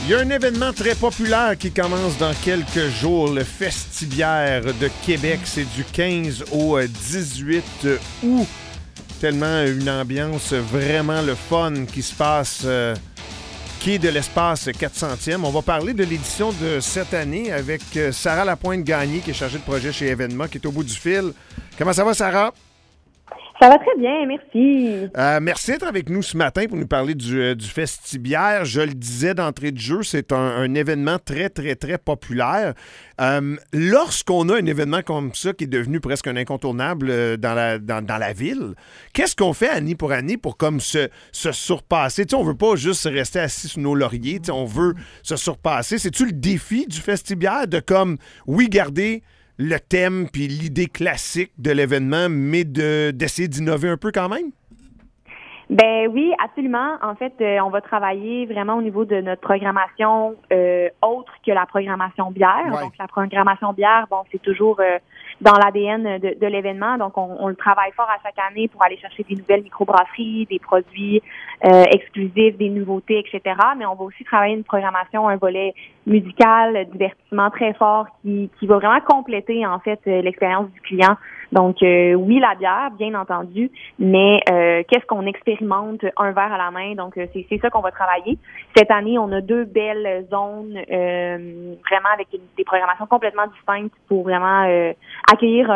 Il y a un événement très populaire qui commence dans quelques jours, le Festibiaire de Québec. C'est du 15 au 18 août. Tellement une ambiance vraiment le fun qui se passe, qui est de l'espace 400e. On va parler de l'édition de cette année avec Sarah Lapointe-Gagné, qui est chargée de projet chez Événement, qui est au bout du fil. Comment ça va, Sarah? Ça va très bien, merci. Merci d'être avec nous ce matin pour nous parler du Festibiaire. Je le disais d'entrée de jeu, c'est un événement très, très, très populaire. Lorsqu'on a un événement comme ça qui est devenu presque un incontournable dans la ville, qu'est-ce qu'on fait année pour année pour comme se surpasser? T'sais, on veut pas juste rester assis sur nos lauriers, on veut se surpasser. C'est-tu le défi du Festibiaire de comme, oui, garder le thème puis l'idée classique de l'événement, mais d'essayer d'innover un peu quand même? Ben oui, absolument. En fait, on va travailler vraiment au niveau de notre programmation autre que la programmation bière. Ouais. Donc, la programmation bière, bon, c'est toujours dans l'ADN de l'événement. Donc, on le travaille fort à chaque année pour aller chercher des nouvelles microbrasseries, des produits exclusifs, des nouveautés, etc. Mais on va aussi travailler une programmation, un volet musical, divertissement très fort qui va vraiment compléter, en fait, l'expérience du client. Donc, oui, la bière, bien entendu, mais qu'est-ce qu'on expérimente un verre à la main? Donc, c'est ça qu'on va travailler. Cette année, on a 2 belles zones, vraiment avec des programmations complètement distinctes pour vraiment accueillir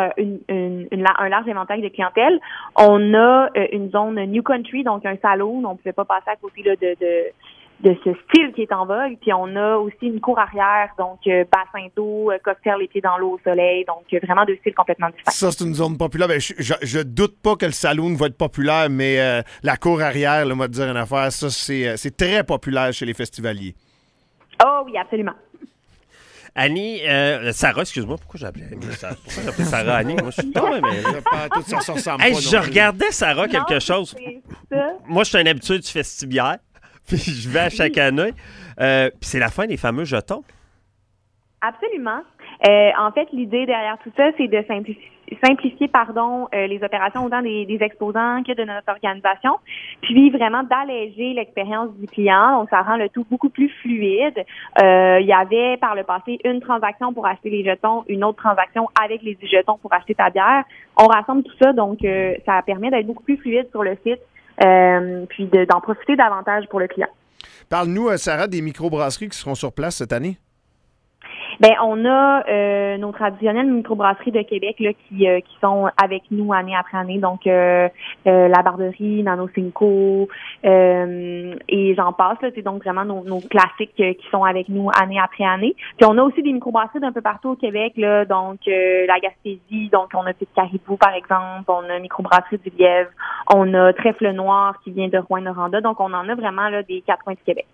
un large éventail de clientèle. On a une zone New Country, donc un saloon. On ne pouvait pas passer à côté là, de ce style qui est en vogue. Puis on a aussi une cour arrière, donc bassin d'eau, cocktail les pieds dans l'eau au soleil, donc vraiment 2 styles complètement distincts. Ça, c'est une zone populaire. Ben, je doute pas que le saloon va être populaire, mais la cour arrière, là, moi, te dire une affaire, ça, c'est très populaire chez les festivaliers. Oh oui, absolument. Annie, Sarah, excuse-moi, pourquoi j'ai appelé Annie? Pourquoi j'ai appelé Sarah Annie? Moi, je suis tombé, mais... Tout ça se ressemble Hey, pas je non plus. regardais, Sarah, quelque Non, chose. c'est ça. Moi, je suis un habitué du Festibiaire, puis je vais à chaque année. Puis c'est la fin des fameux jetons. Absolument. En fait, l'idée derrière tout ça, c'est de simplifier les opérations autant des exposants que de notre organisation, puis vraiment d'alléger l'expérience du client. Donc, ça rend le tout beaucoup plus fluide. Il y avait par le passé une transaction pour acheter les jetons, une autre transaction avec les jetons pour acheter ta bière. On rassemble tout ça, donc ça permet d'être beaucoup plus fluide sur le site, puis d'en profiter davantage pour le client. Parle-nous, Sarah, des microbrasseries qui seront sur place cette année. Ben, on a nos traditionnelles microbrasseries de Québec là qui sont avec nous année après année. Donc la Barberie, Nano Cinco et j'en passe là, c'est donc vraiment nos classiques qui sont avec nous année après année. Puis on a aussi des microbrasseries d'un peu partout au Québec là, donc la Gaspésie, donc on a Petite Caribou par exemple, on a microbrasserie du Lièvre, on a Trèfle Noir qui vient de Rouyn-Noranda. Donc on en a vraiment là des 4 coins du Québec.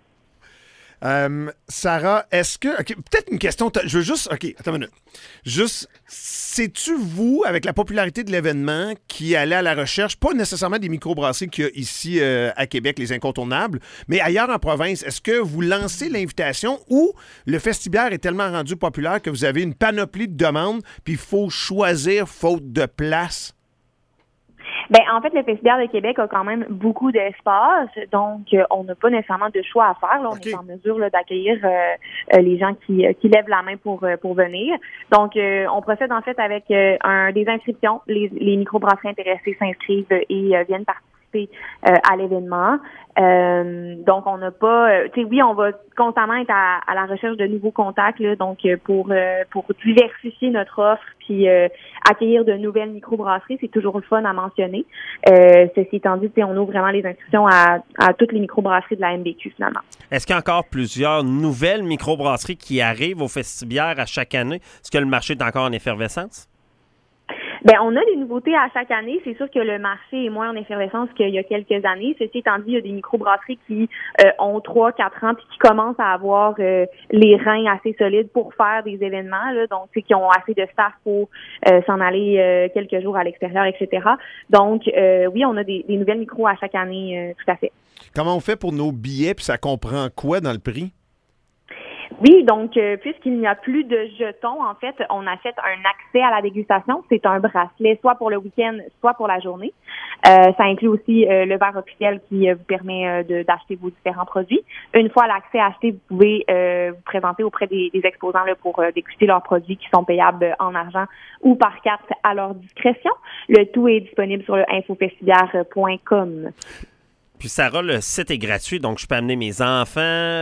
Sarah, est-ce que... OK, peut-être une question. Je veux juste... OK, attends une minute. Juste, c'est-tu vous, avec la popularité de l'événement, qui allez à la recherche, pas nécessairement des microbrasseries qu'il y a ici à Québec, les incontournables, mais ailleurs en province, est-ce que vous lancez l'invitation ou le Festibiaire est tellement rendu populaire que vous avez une panoplie de demandes puis il faut choisir faute de place? Ben, en fait, le Festibiaire de Québec a quand même beaucoup d'espace, donc on n'a pas nécessairement de choix à faire. Là, on est en mesure là, d'accueillir les gens qui lèvent la main pour venir. Donc, on procède en fait avec des inscriptions. Les microbrasseries intéressées s'inscrivent et viennent participer à l'événement. Donc, on n'a pas... tu sais, oui, on va constamment être à la recherche de nouveaux contacts, là, donc pour diversifier notre offre puis accueillir de nouvelles microbrasseries, c'est toujours le fun à mentionner. Ceci étant dit, on ouvre vraiment les inscriptions à toutes les microbrasseries de la MBQ, finalement. Est-ce qu'il y a encore plusieurs nouvelles microbrasseries qui arrivent au Festibiaire à chaque année? Est-ce que le marché est encore en effervescence? Ben, on a des nouveautés à chaque année. C'est sûr que le marché est moins en effervescence qu'il y a quelques années. Ceci étant dit, il y a des microbrasseries qui ont 3-4 ans puis qui commencent à avoir les reins assez solides pour faire des événements, là. Donc, qui ont assez de staff pour s'en aller quelques jours à l'extérieur, etc. Donc, oui, on a des nouvelles micros à chaque année, tout à fait. Comment on fait pour nos billets puis ça comprend quoi dans le prix? Oui, donc puisqu'il n'y a plus de jetons, en fait, on achète un accès à la dégustation. C'est un bracelet, soit pour le week-end, soit pour la journée. Ça inclut aussi le verre officiel qui vous permet d'acheter vos différents produits. Une fois l'accès acheté, vous pouvez vous présenter auprès des exposants là, pour déguster leurs produits qui sont payables en argent ou par carte à leur discrétion. Le tout est disponible sur le infofestibiaire.com. Puis Sarah, le site est gratuit, donc je peux amener mes enfants.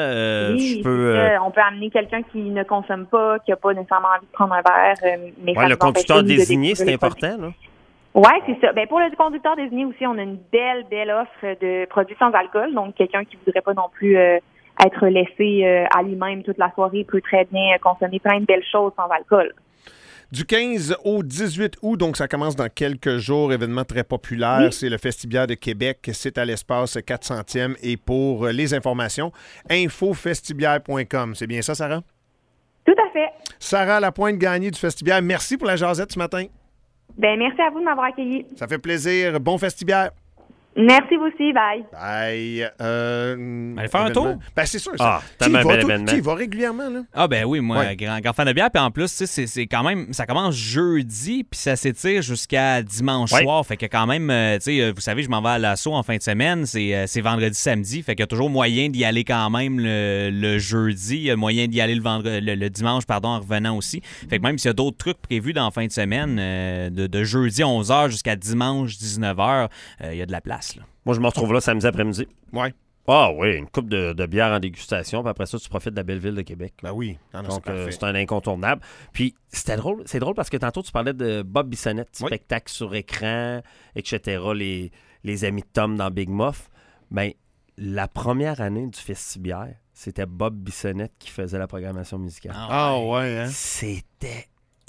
Oui, je peux. On peut amener quelqu'un qui ne consomme pas, qui n'a pas nécessairement envie de prendre un verre. Mais le conducteur désigné, c'est important, là. Oui, c'est ça. Ben, pour le conducteur désigné aussi, on a une belle offre de produits sans alcool. Donc, quelqu'un qui ne voudrait pas non plus être laissé à lui-même toute la soirée peut très bien consommer plein de belles choses sans alcool. Du 15 au 18 août, donc ça commence dans quelques jours, événement très populaire, oui. C'est le Festibiaire de Québec, c'est à l'espace 400e et pour les informations, infofestibiaire.com. C'est bien ça, Sarah? Tout à fait. Sarah Lapointe-Gagné du Festibiaire, merci pour la jasette ce matin. Ben merci à vous de m'avoir accueilli. Ça fait plaisir. Bon Festibiaire. Merci vous aussi. Bye. Bye. Allez faire un tour? Ben, c'est sûr. Il va régulièrement. Là. Ah, ben oui, moi, grand fan de bière. Puis en plus, c'est quand même, ça commence jeudi, puis ça s'étire jusqu'à dimanche soir. Fait que quand même, vous savez, je m'en vais à l'assaut en fin de semaine. C'est vendredi, samedi. Fait qu'il y a toujours moyen d'y aller quand même le jeudi. Il y a moyen d'y aller le dimanche, en revenant aussi. Fait que même s'il y a d'autres trucs prévus dans la fin de semaine, de jeudi 11h jusqu'à dimanche 19h, il y a de la place. Là. Moi, je me retrouve là samedi après-midi. Oui. Ah oui, une coupe de bière en dégustation. Puis après ça, tu profites de la belle ville de Québec. Ben oui. Donc, c'est un incontournable. Puis, c'est drôle parce que tantôt, tu parlais de Bob Bissonnette, spectacle sur écran, etc., les amis de Tom dans Big Muff. Ben, la première année du Festibiaire, c'était Bob Bissonnette qui faisait la programmation musicale. Ah ouais, hein? C'était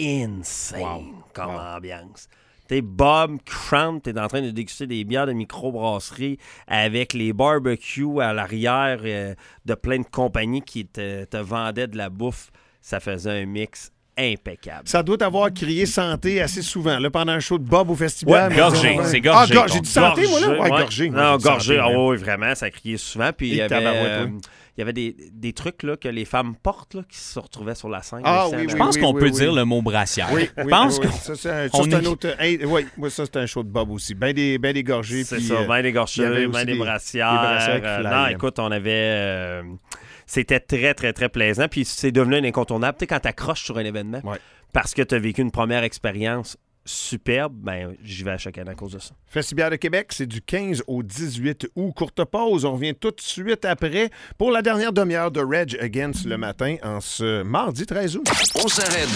insane comme ambiance. T'es Bob Crump, t'es en train de déguster des bières de microbrasserie avec les barbecues à l'arrière de plein de compagnies qui te vendaient de la bouffe. Ça faisait un mix impeccable. Ça doit t'avoir crié santé assez souvent, là, pendant un show de Bob au Festival. Ouais, gorgé, c'est gorgé. Ah, j'ai dit santé, moi, là? Ouais, gorgé. Non, gorgé, oui, vraiment, ça criait souvent. Puis il y avait des trucs là, que les femmes portent là, qui se retrouvaient sur la scène. Ah, oui, je pense qu'on peut dire le mot brassière. Oui, je pense que ça, c'est un autre... Oui, ça, c'est un show de Bob aussi. Ben des gorgés. C'est ça, ben des gorgés, ben des brassières. Non, écoute, on avait... C'était très, très, très plaisant. Puis c'est devenu un incontournable. Tu sais, quand tu accroches sur un événement, parce que tu as vécu une première expérience superbe, ben j'y vais à chaque année à cause de ça. Festibiaire de Québec, c'est du 15 au 18 août. Courte pause, on revient tout de suite après pour la dernière demi-heure de Rage Against le matin en ce mardi 13 août. On s'arrête